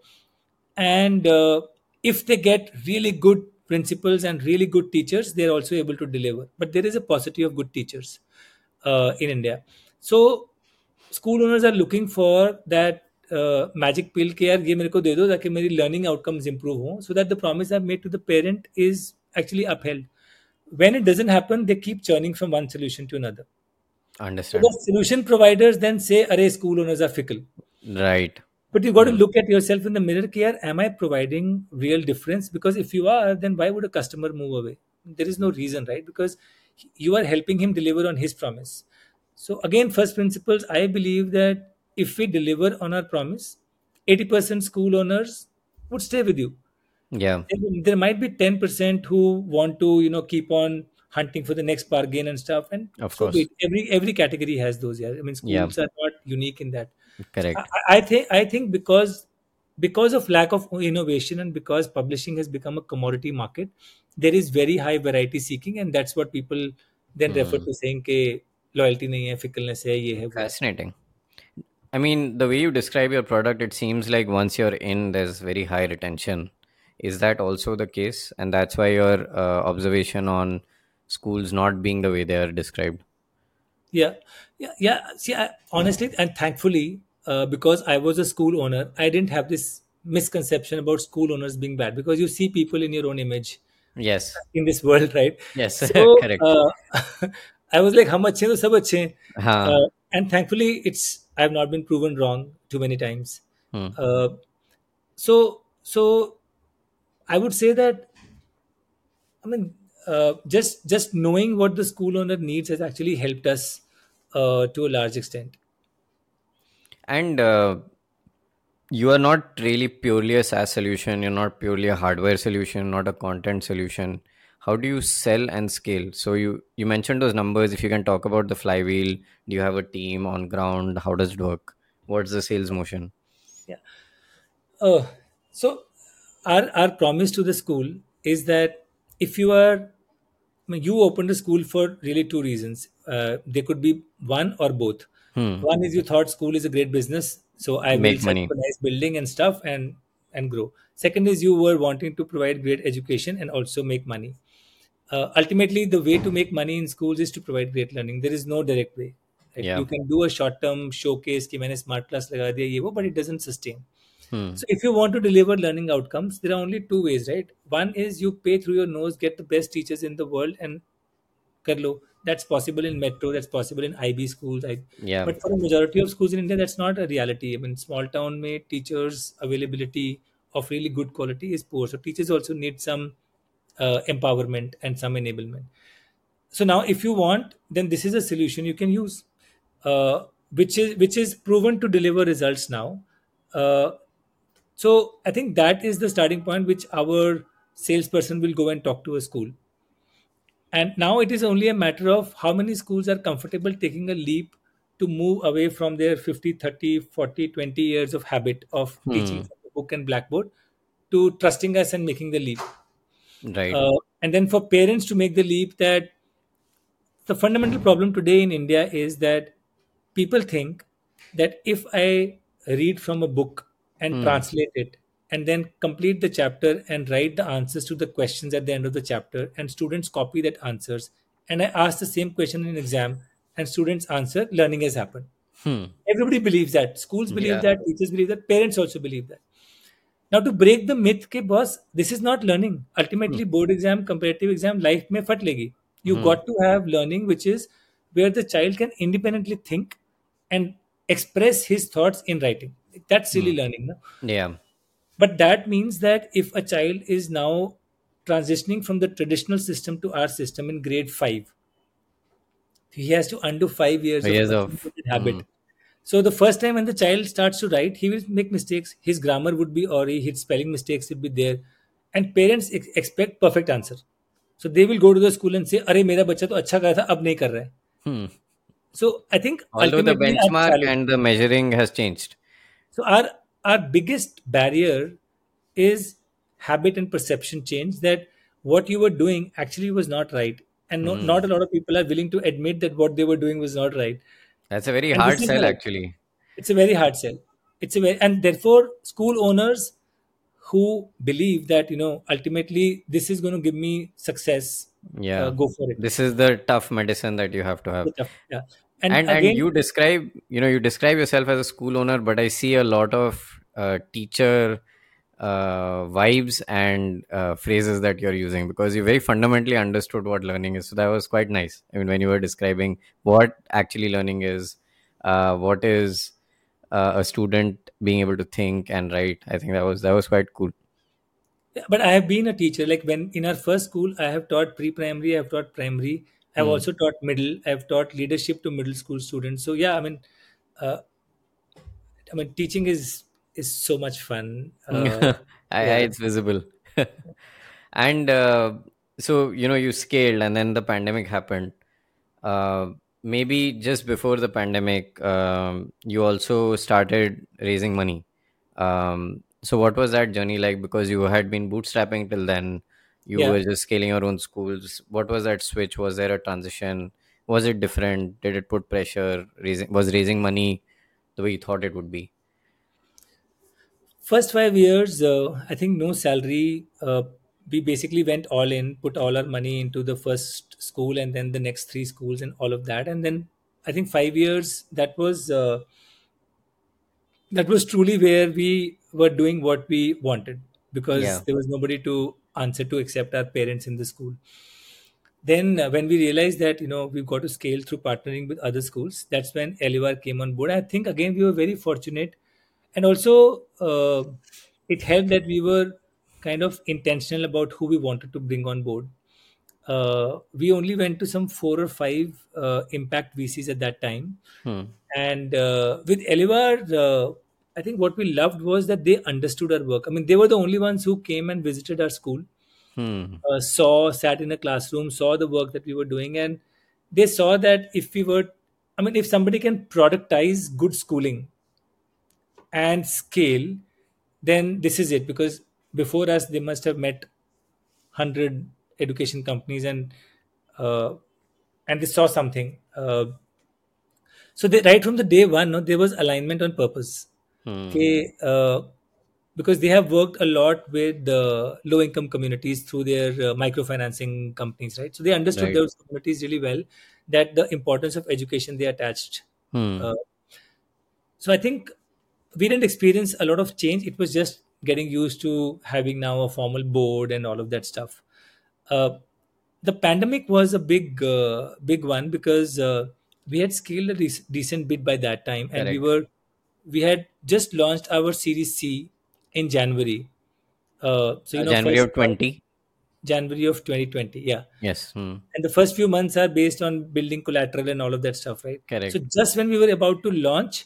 And if they get really good principals and really good teachers, they're also able to deliver. But there is a paucity of good teachers in India. So school owners are looking for that magic pill कि यार ये मेरे को दे दो ताकि मेरी learning outcomes improve हो, so that the promise I've made to the parent is actually upheld. When it doesn't happen, they keep churning from one solution to another. So Understand. the solution providers then say, "Array, school owners are fickle." Right. But you got to Hmm. look at yourself in the mirror. Care, am I providing real difference? Because if you are, then why would a customer move away? There is no reason, right? Because you are helping him deliver on his promise. So again, first principles. I believe that if we deliver on our promise, 80% school owners would stay with you. Yeah, There might be 10% who want to keep on hunting for the next bargain and stuff, and of so be course. it. Every category has those. Yeah, I mean, Yeah, schools are not unique in that. So correct. I think because of lack of innovation, and because publishing has become a commodity market, there is very high variety seeking, and that's what people then refer Hmm. to saying ke loyalty nahi hai, fickleness hai, ye hai, wo hai. Fascinating. I mean, the way you describe your product, it seems like once you're in, there's very high retention. Is that also the case? And that's why your observation on schools not being the way they are described. Yeah, yeah. See, honestly and thankfully, because I was a school owner, I didn't have this misconception about school owners being bad, because you see people in your own image Yes. in this world, right? Yes. So Correct. I was like, "Hum अच्छे हैं तो सब अच्छे हैं." Huh. And thankfully, I have not been proven wrong too many times. Hmm. Uh, so I would say that, I mean, just knowing what the school owner needs has actually helped us to a large extent. And you are not really purely a SaaS solution. You're not purely a hardware solution, not a content solution. How do you sell and scale? So you mentioned those numbers. If you can talk about the flywheel, do you have a team on ground? How does it work? What's the sales motion? Yeah. So our promise to the school is that if you are, I mean, you opened a school for really two reasons. There could be one or both. Hmm. One is you thought school is a great business, so I will Make set money. up a nice building and stuff and grow. Second is you were wanting to provide great education and also make money. Ultimately, the way to make money in schools is to provide great learning. There is no direct way. Right? Yeah. You can do a short term showcase कि मैंने smart class लगा दिया ये वो, but it doesn't sustain. Hmm. So if you want to deliver learning outcomes, there are only two ways, right? One is you pay through your nose, get the best teachers in the world, and kar lo. That's possible in metro. That's possible in IB schools. Yeah. But for the majority of schools in India, that's not a reality. I mean, small town में teachers availability of really good quality is poor. So teachers also need some empowerment and some enablement. So now, if you want, then this is a solution you can use, which is proven to deliver results now. Uh, so I think that is the starting point, which our salesperson will go and talk to a school. And now it is only a matter of how many schools are comfortable taking a leap to move away from their 50, 30, 40, 20 years of habit of teaching Hmm. from the book and blackboard to trusting us and making the leap. Right. And then for parents to make the leap, that the fundamental problem today in India is that people think that if I read from a book and Hmm. translate it and then complete the chapter and write the answers to the questions at the end of the chapter, and students copy that answers, and I ask the same question in an exam and students answer, learning has happened. Hmm. Everybody believes that. Schools believe Yeah. that, teachers believe that, parents also believe that. Now, to break the myth ke boss, this is not learning. Hmm. Ultimately, board exam, comparative exam, life mein fat legi. You Hmm. got to have learning, which is where the child can independently think and express his thoughts in writing. That's Hmm. really learning. No? Yeah. But that means that if a child is now transitioning from the traditional system to our system in grade 5, he has to undo 5 years of Years of. accumulated Hmm. habit. So the first time when the child starts to write, he will make mistakes. His grammar would be awry, his spelling mistakes will be there, and parents expect perfect answer. So they will go to the school and say, "अरे मेरा बच्चा तो अच्छा कर रहा था, अब नहीं कर रहा है." Hmm. So I think Although the ultimately our benchmark challenge. and the measuring has changed. So our biggest barrier is habit and perception change. That what you were doing actually was not right, and Hmm. not a lot of people are willing to admit that what they were doing was not right. That's a very And this hard is sell, why actually. it's a very hard sell. And therefore school owners who believe that ultimately this is going to give me success, Yeah. go for it. This is the tough medicine that you have to have. Yeah. And And again, you describe yourself as a school owner, but I see a lot of teacher vibes and phrases that you're using because you very fundamentally understood what learning is. So that was quite nice. I mean, when you were describing what actually learning is, what is a student being able to think and write, I think that was quite cool. but I have been a teacher. Like when in our first school, I have taught pre-primary, I have taught primary, I've Hmm. also taught middle, I've taught leadership to middle school students. So yeah, uh, I mean, teaching is so much fun. Yeah. It's visible. And so, you scaled and then the pandemic happened. Uh, Maybe just before the pandemic, you also started raising money. So, what was that journey like? Because you had been bootstrapping till then, you Yeah. were just scaling your own schools. What was that switch? Was there a transition? Was it different? Did it put pressure? Was raising money the way you thought it would be? First 5 years, I think no salary. We basically went all in, put all our money into the first school and then the next three schools and all of that. And then I think 5 years, that was truly where we were doing what we wanted, because Yeah. there was nobody to answer to except our parents in the school. Then when we realized that we've got to scale through partnering with other schools, that's when Elivar came on board. I think again we were very fortunate, and also it helped that we were kind of intentional about who we wanted to bring on board. We only went to some four or five impact VCs at that time, Hmm. and with Elivar, I think what we loved was that they understood our work. I mean, they were the only ones who came and visited our school, Hmm. sat in a classroom, saw the work that we were doing, and they saw that if somebody can productize good schooling and scale, then this is it. Because before us, they must have met 100 education companies, uh, and they saw something. So right from the day one, no, there was alignment on purpose. Hmm. Okay, because they have worked a lot with the low income communities through their microfinancing companies, right? So they understood Right. those communities really well, that the importance of education they attached. Hmm. Uh, so I think we didn't experience a lot of change. It was just getting used to having now a formal board and all of that stuff. Uh, the pandemic was a big one, because we had scaled a decent bit by that time, and Correct. we had just launched our Series C in January. January First of 20. January of 2020, yeah. Yes. Hmm. And the first few months are based on building collateral and all of that stuff, right? So Correct. just when we were about to launch,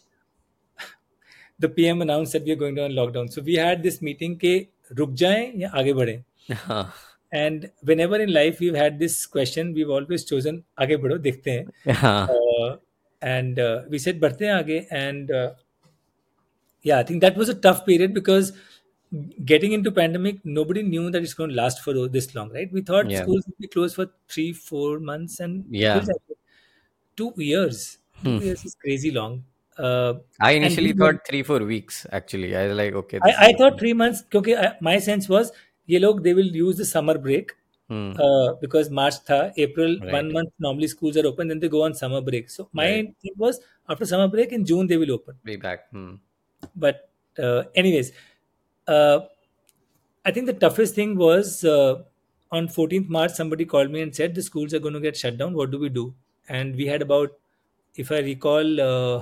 the PM announced that we are going to on lockdown. So we had this meeting के रुक जाएं या आगे बढ़ें. And whenever in life we've had this question, we've always chosen आगे बढ़ो देखते हैं. Yeah. And we said बढ़ते हैं आगे. And yeah, I think that was a tough period, because getting into pandemic, nobody knew that it's going to last for this long, right? We thought Yeah. schools would be closed for 3 4 months, and फिर Yeah. जाके 2 years. Hmm. 2 years is crazy long. Uh, I and initially we thought 3 4 weeks. Actually, I was like, okay, this is I thought okay. 3 months, क्योंकि my sense was ये लोग they will use the summer break, Hmm. because March था, April Right. 1 month normally schools are open, then they go on summer break. So my Right. thing was after summer break in June they will open. Be back. Hmm. But anyways, uh, I think the toughest thing was on 14th March, somebody called me and said the schools are going to get shut down. What do we do? And we had about, if I recall,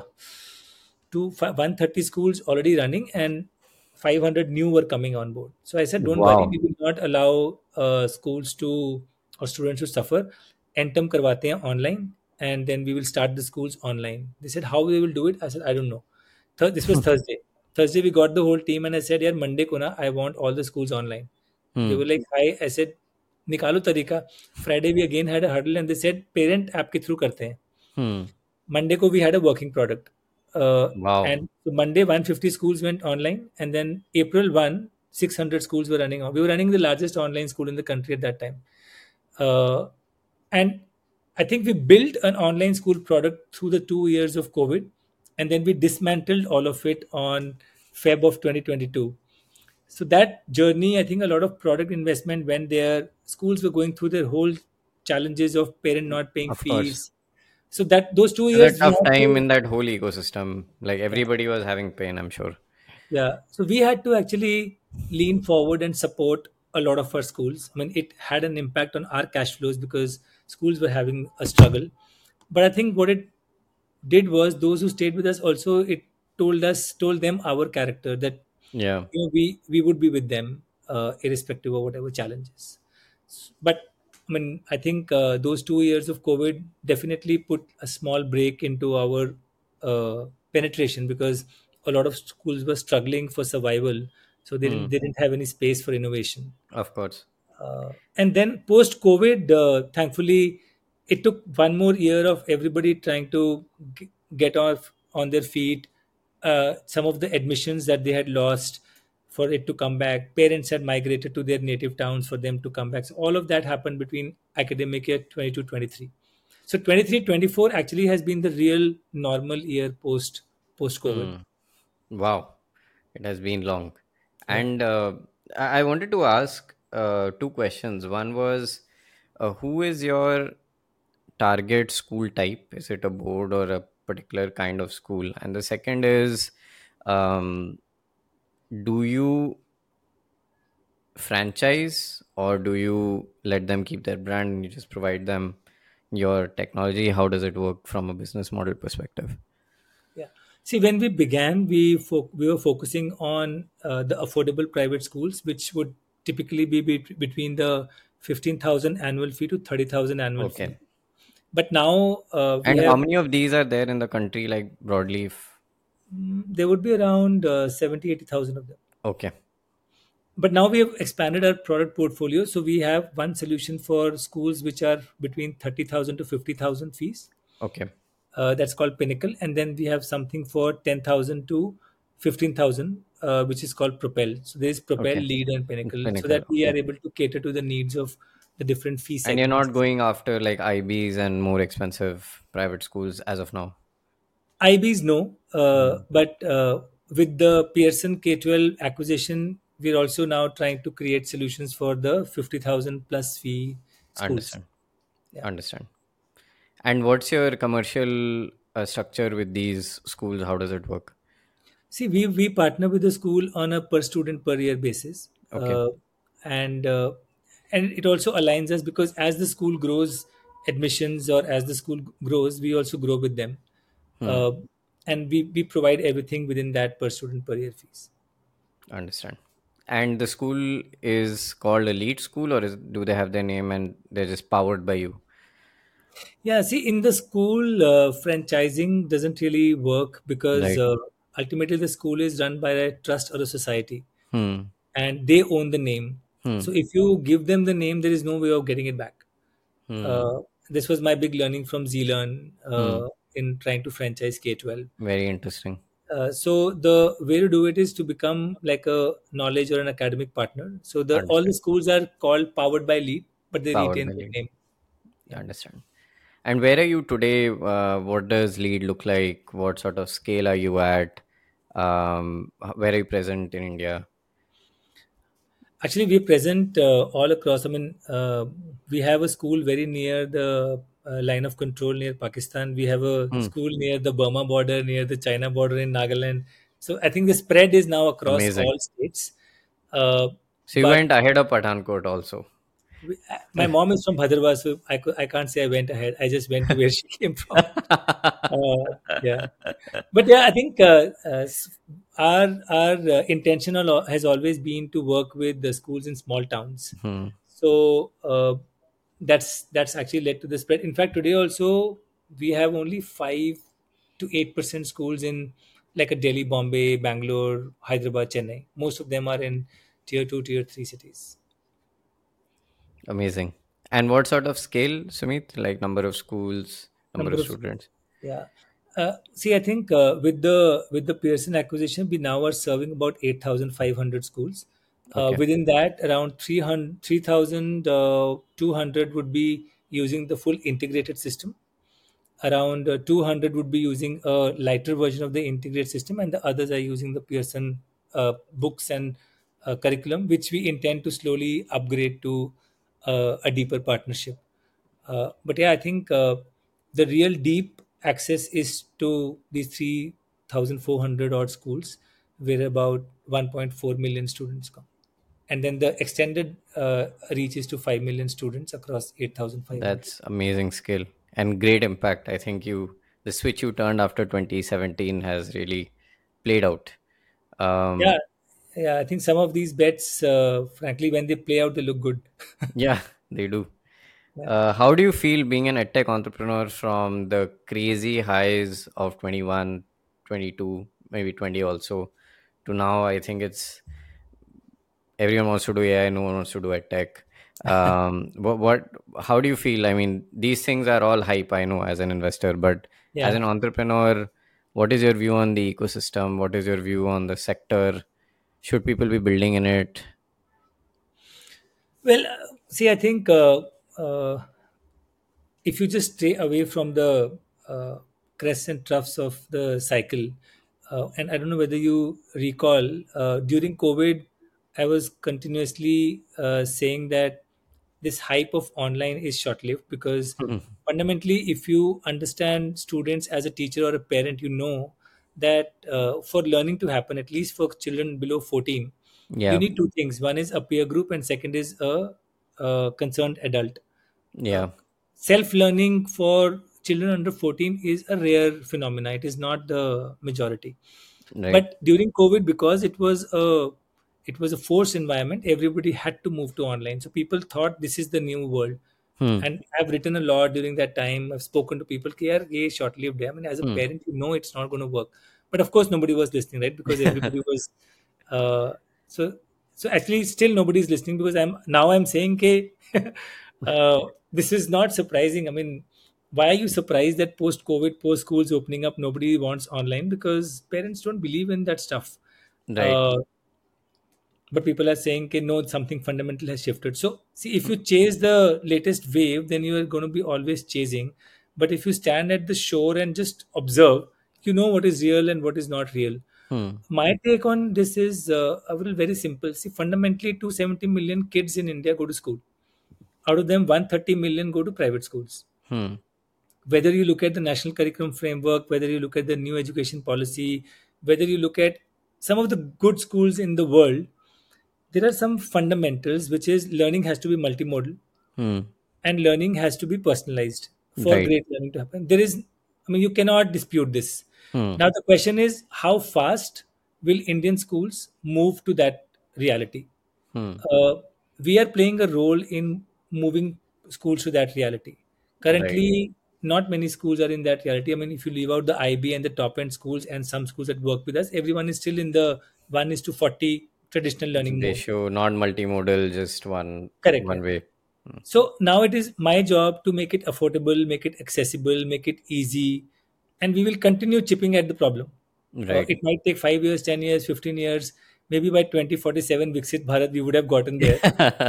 130 schools already running, and 500 new were coming on board. So I said, don't worry, Wow. we will not allow schools to or students to suffer. Entum karwate hain online, and then we will start the schools online. They said, how they will do it? I said, I don't know. This was Thursday. Thursday, we got the whole team, and I said, "Yeah, Monday ko na, I want all the schools online." They Hmm. were like, "Hi." I said, "Nikalo tarika." Friday, we again had a huddle, and they said, "Parent app ke through karte hain." Hmm. Monday ko we had a working product, Wow. and so Monday 150 schools went online, and then April 1, 600 schools were running on. We were running the largest online school in the country at that time, uh, and I think we built an online school product through the 2 years of COVID, and then we dismantled all of it on Feb of 2022. So that journey, I think a lot of product investment when their schools were going through their whole challenges of parent not paying Of course. fees. So that those two It was a years we tough had time to, in that whole ecosystem. Like yeah, everybody was having pain, I'm sure. yeah. So we had to actually lean forward and support a lot of our schools. I mean, it had an impact on our cash flows because schools were having a struggle. But I think what it did was those who stayed with us also, it told them our character, that Yeah. we would be with them irrespective of whatever challenges. But I mean, I think those 2 years of COVID definitely put a small break into our penetration, because a lot of schools were struggling for survival, so Hmm. they didn't have any space for innovation. Of course. And then post COVID, thankfully, it took one more year of everybody trying to get off on their feet. Some of the admissions that they had lost, for it to come back, parents had migrated to their native towns for them to come back. So all of that happened between academic year 22-23. So 23-24 actually has been the real normal year post COVID. Hmm. Wow. It has been long. Yeah. And I wanted to ask two questions. One was, who is your target school type? Is it a board or a particular kind of school? And the second is, um, do you franchise or do you let them keep their brand and you just provide them your technology? How does it work from a business model perspective? Yeah. See, when we began, we were focusing on the affordable private schools, which would typically be between the 15,000 annual fee to 30,000 annual fee. Okay. But now we And how have many of these are there in the country, like broadly? If, there would be around 70, 80,000 of them. okay. But now we have expanded our product portfolio. So we have one solution for schools which are between 30,000 to 50,000 fees. Okay. That's called Pinnacle, and then we have something for 10,000 to 15,000, which is called Propel. So there is Propel, Okay. Lead, and Pinnacle, so Pinnacle. that we Okay. are able to cater to the needs of the different fee And you're not segments. going after like IBs and more expensive private schools as of now. IBs, no, Hmm. but with the Pearson K-12 acquisition, we're also now trying to create solutions for the 50,000 plus fee schools. Understand. Yeah. Understand. And what's your commercial structure with these schools? How does it work? See, we partner with the school on a per student per year basis, Okay. and it also aligns us because as the school grows admissions, or as the school grows, we also grow with them, Hmm. uh, and we provide everything within that per student per year fees. Understand. And the school is called a lead school, or do they have their name and they're just powered by you? Yeah, see, in the school, franchising doesn't really work because Right. ultimately the school is run by a trust or a society, Hmm. and they own the name. Hmm. So if you give them the name, there is no way of getting it back. Hmm. Uh, this was my big learning from Zlearn Hmm. in trying to franchise K-12. Very interesting. So the way to do it is to become like a knowledge or an academic partner. So the all the Understand. schools are called powered by Lead, but they Powered retain by the lead. name. Yeah. Understand. And where are you today? What does lead look like? What sort of scale are you at? Where are you present in India? Actually, we're present all across. I mean, we have a school very near the line of control near Pakistan. We have a Hmm. school near the Burma border, near the China border in Nagaland. So I think the spread is now across Amazing. all states. Uh, So you but went ahead of Pathankot also. my mom is from Bhadrawas, so I can't say I went ahead. I just went to where she came from. Yeah, but yeah, I think our intentional has always been to work with the schools in small towns. Hmm. So that's actually led to the spread. In fact, today also we have only 5 to 8% schools in like a Delhi, Bombay, Bangalore, Hyderabad, Chennai. Most of them are in tier two, tier three cities. Amazing. And what sort of scale, Sumit? Like number of schools, number of Number of students? Yeah. See, I think with the Pearson acquisition, we now are serving about 8,500 schools. Okay. Within that, around 3,200 would be using the full integrated system. Around 200 would be using a lighter version of the integrated system, and the others are using the Pearson books and curriculum, which we intend to slowly upgrade to a deeper partnership. But yeah, I think the real deep access is to these 3,400 odd schools, where about 1.4 million students come. And then the extended reach is to 5 million students across 8,500. That's amazing skill and great impact. I think the switch you turned after 2017 has really played out. Yeah, Um, yeah. I think some of these bets, frankly, when they play out, they look good. yeah, they do. Yeah. How do you feel being an edtech entrepreneur from the crazy highs of 21, 22? maybe 20 also, to now I think it's everyone wants to do AI, no one wants to do ed tech. How do you feel? I mean, these things are all hype, I know, as an investor, but as Yeah. an entrepreneur, what is your view on the ecosystem? What is your view on the sector? Should people be building in it? Well, see, I think if you just stay away from the uh, crests and troughs of the cycle, and I don't know whether you recall, during COVID, I was continuously saying that this hype of online is short lived, because fundamentally, if you understand students as a teacher or a parent, you know that for learning to happen, at least for children below 14, you Yeah, need two things. One is a peer group, and second is a concerned adult. uh, yeah, Self learning for children under 14 is a rare phenomena. It is not the majority. right. But during COVID, because it was a forced environment, everybody had to move to online. So people thought this is the new world. Hmm. And I've written a lot during that time. I've spoken to people, कि यार ये short lived है. I mean, as a Hmm. parent, you know it's not going to work. But of course, nobody was listening, right? Because everybody was. Uh, so so actually, still nobody is listening, because I'm saying कि this is not surprising. I mean, why are you surprised that post COVID, post schools opening up, nobody wants online? Because parents don't believe in that stuff. Right. Uh, but people are saying okay, no, something fundamental has shifted. So see, if you chase the latest wave, then you are going to be always chasing. But if you stand at the shore and just observe, you know what is real and what is not real. Hmm. My take on this is a little very simple. See, fundamentally 270 million kids in India go to school. Out of them, 130 million go to private schools. Hmm. Whether you look at the national curriculum framework, whether you look at the new education policy, whether you look at some of the good schools in the world, there are some fundamentals, which is learning has to be multimodal, Hmm. and learning has to be personalized for Right. great learning to happen. There is, I mean, you cannot dispute this. Hmm. Now, the question is, how fast will Indian schools move to that reality? Hmm. uh, we are playing a role in moving schools to that reality. Right. Currently, not many schools are in that reality. I mean, if you leave out the IB and the top end schools and some schools that work with us, everyone is still in the 1 is to 40 traditional learning mode. Ratio, not multimodal, just one Correct, one correct. way. Hmm. So now it is my job to make it affordable, make it accessible, make it easy, and we will continue chipping at the problem. Right. It might take 5 years, 10 years, 15 years. Maybe by 2047, Viksit Bharat, we would have gotten there.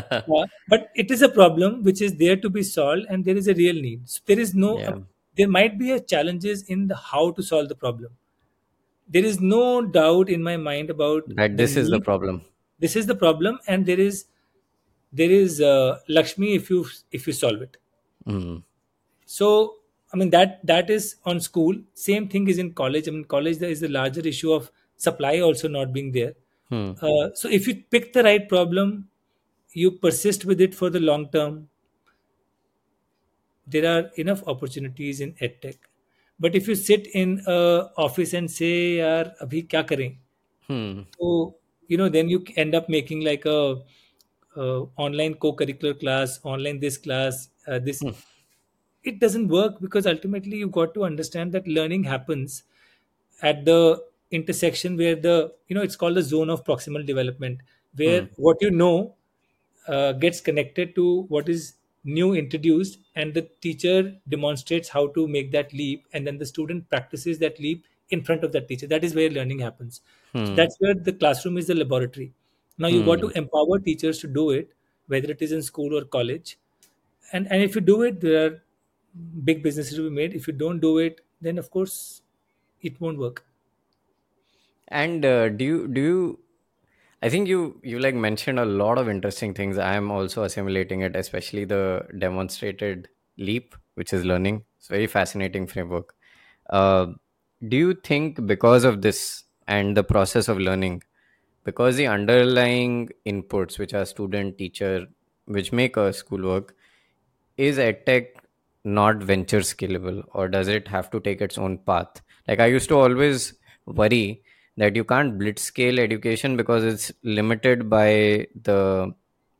But it is a problem which is there to be solved, and there is a real need. So Yeah. there might be a challenges in the how to solve the problem. There is no doubt in my mind about That the this is the need. problem. This is the problem, and there is Lakshmi if you solve it. Hmm. So I mean that is on school. Same thing is in college. I mean, college there is the larger issue of supply also not being there. Hmm. So if you pick the right problem, you persist with it for the long term, there are enough opportunities in edtech. But if you sit in a office and say yaar abhi kya kare, Hmm. so then you end up making like a online co-curricular class, online this class, this. Hmm. It doesn't work, because ultimately you got to understand that learning happens at the intersection where it's called the zone of proximal development, Hmm. where what gets connected to what is new introduced, and the teacher demonstrates how to make that leap, and then the student practices that leap in front of that teacher. That is where learning happens. So Hmm. that's where the classroom is the laboratory. Now you got to Hmm. empower teachers to do it, whether it is in school or college. And if you do it, there are big businesses to be made. If you don't do it, then of course it won't work. And do you I think you like mentioned a lot of interesting things. I am also assimilating it, especially the demonstrated leap, which is learning. It's very fascinating framework. Uh, do you think because of this and the process of learning, because the underlying inputs, which are student, teacher, which make a schoolwork, is edtech not venture scalable, or does it have to take its own path? Like I used to always worry that you can't blitz scale education because it's limited by the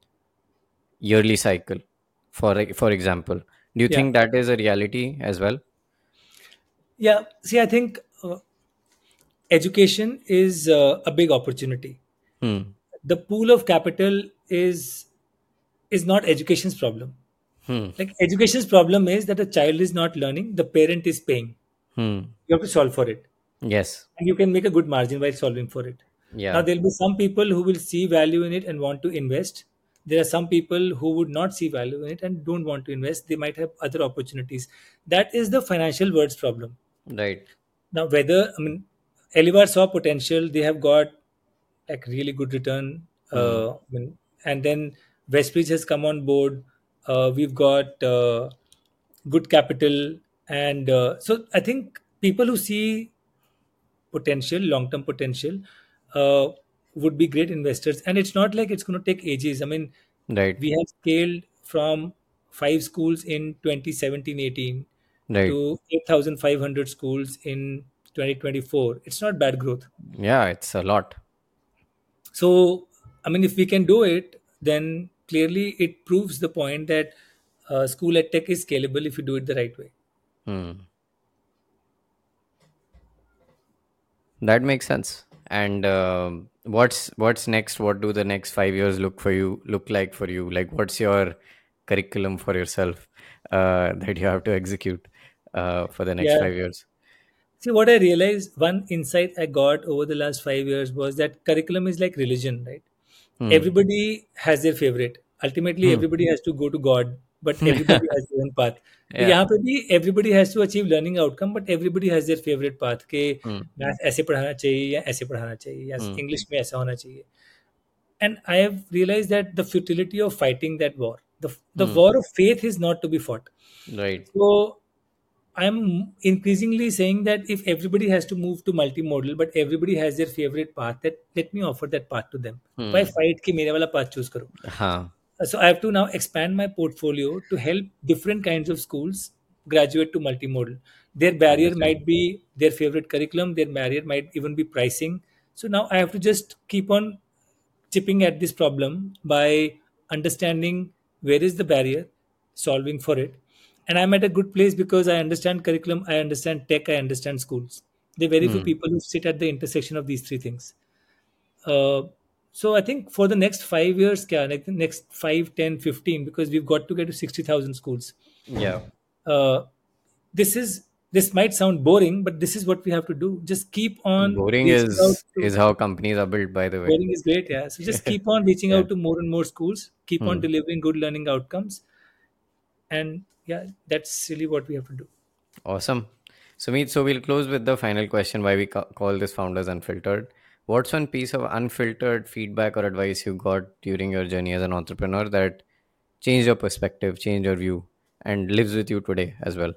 yearly cycle. For example, do you Yeah. think that is a reality as well? Yeah. See, I think education is a big opportunity. Hmm. The pool of capital is not education's problem. Hmm. Like education's problem is that a child is not learning, the parent is paying. Hmm. You have to solve for it, Yes. and you can make a good margin while solving for it. Now Yeah. there'll be some people who will see value in it and want to invest. There are some people who would not see value in it and don't want to invest. They might have other opportunities. That is the financial world's problem. Right. Now, whether I mean, Elivar saw potential, they have got like really good return. Hmm. And then Westbridge has come on board. We've got good capital, and so I think people who see potential, long-term potential, uh, would be great investors. And it's not like it's going to take ages. I mean, Right. we have scaled from 5 schools in 2017-18 Right. to 8,500 schools in 2024. It's not bad growth. Yeah, it's a lot. So, I mean, if we can do it, then clearly it proves the point that school ed tech is scalable if you do it the right way. Hmm. That makes sense. And what's next? What do the next 5 years look like for you? Like, what's your curriculum for yourself that you have to execute for the next Yeah. 5 years? See, what I realized, one insight I got over the last 5 years was that curriculum is like religion, right? Hmm. Everybody has their favorite. Ultimately, Hmm. everybody has to go to God, but everybody has their own path. तो Yeah. यहाँ पे भी everybody has to achieve learning outcome, but everybody has their favorite path कि Hmm. Math ऐसे पढ़ाना चाहिए या ऐसे पढ़ाना चाहिए या Hmm. इंग्लिश में ऐसा होना चाहिए. And I have realized that the futility of fighting that war, the Hmm. war of faith is not to be fought. Right. So I'm increasingly saying that if everybody has to move to multimodal, but everybody has their favorite path, that let me offer that path to them. Why Hmm. fight कि मेरे वाला path choose करो? Huh. So I have to now expand my portfolio to help different kinds of schools graduate to multimodal. Their barrier Understand. might be their favorite curriculum. Their barrier might even be pricing. So now I have to just keep on chipping at this problem by understanding where is the barrier, solving for it. And I'm at a good place because I understand curriculum, I understand tech, I understand schools. There are very few Hmm. people who sit at the intersection of these three things. Uh, so I think for the next 5 years, like the next 5, 10, 15, because we've got to get to 60,000 schools. Yeah. Uh, this might sound boring, but this is what we have to do. Just keep on Boring reaching out is to. how companies are built, by the way. Boring is great, yeah. So just keep on reaching Yeah. out to more and more schools. Keep on Hmm. delivering good learning outcomes, and yeah, that's really what we have to do. Awesome. Sumit, so we'll close with the final question why we call this Founders Unfiltered. What's one piece of unfiltered feedback or advice you got during your journey as an entrepreneur that changed your perspective, changed your view, and lives with you today as well?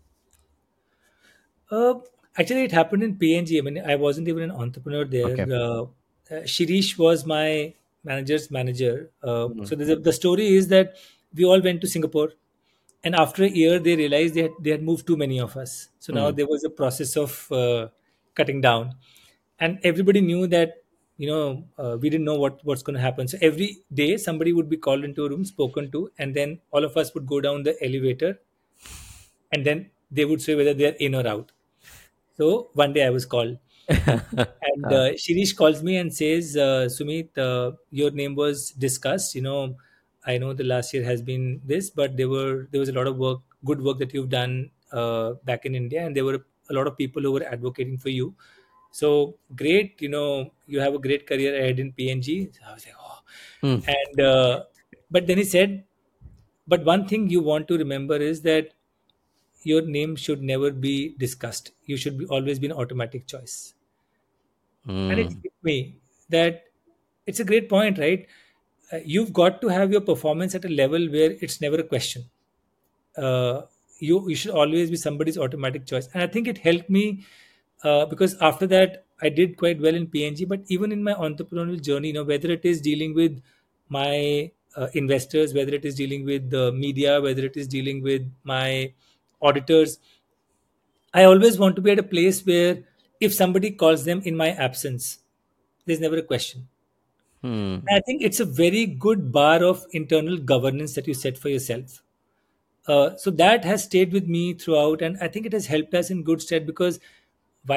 Uh, Actually, it happened in PNG. I mean, I wasn't even an entrepreneur there. Okay. Shirish was my manager's manager. Hmm. So the story is that we all went to Singapore, and after a year, they realized they had moved too many of us. So now Hmm. there was a process of cutting down, and everybody knew that we didn't know what's going to happen. So every day, somebody would be called into a room, spoken to, and then all of us would go down the elevator, and then they would say whether they're in or out. So one day I was called, and Ah, Shirish calls me and says, "Sumit, your name was discussed. I know the last year has been this, but there was a lot of work, good work that you've done back in India, and there were a lot of people who were advocating for you. So great, you have a great career ahead in PNG." So I was like, "Oh," hmm. and but then he said, "But one thing you want to remember is that your name should never be discussed. You should be always be an automatic choice." And it Hmm. hit me that it's a great point, right? You've got to have your performance at a level where it's never a question. uh, you should always be somebody's automatic choice. And I think it helped me because after that I did quite well in PNG. But even in my entrepreneurial journey, whether it is dealing with my investors, whether it is dealing with the media, whether it is dealing with my auditors, I always want to be at a place where if somebody calls them in my absence, there's never a question. Hmm. I think it's a very good bar of internal governance that you set for yourself. So that has stayed with me throughout, and I think it has helped us in good stead because while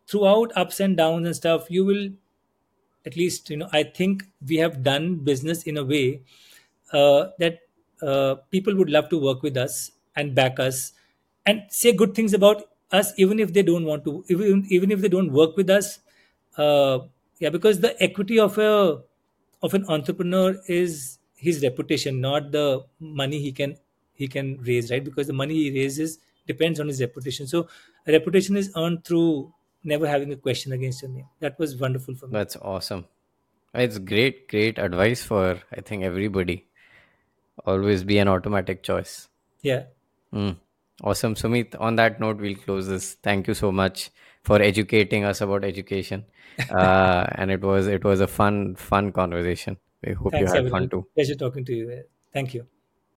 throughout ups and downs and stuff, you will, at least, I think we have done business in a way that people would love to work with us and back us and say good things about us, even if they don't want to, even if they don't work with us. Yeah, because the equity of an entrepreneur is his reputation, not the money he can raise, right? Because the money he raises depends on his reputation. So a reputation is earned through never having a question against your name. That was wonderful for me. That's awesome. It's great advice for, I think, everybody. Always be an automatic choice. Yeah. Mm. Awesome, Sumit. On that note, we'll close this. Thank you so much for educating us about education. And it was a fun conversation. We hope you Thanks, had fun everyone. too. Pleasure talking to you. Thank you.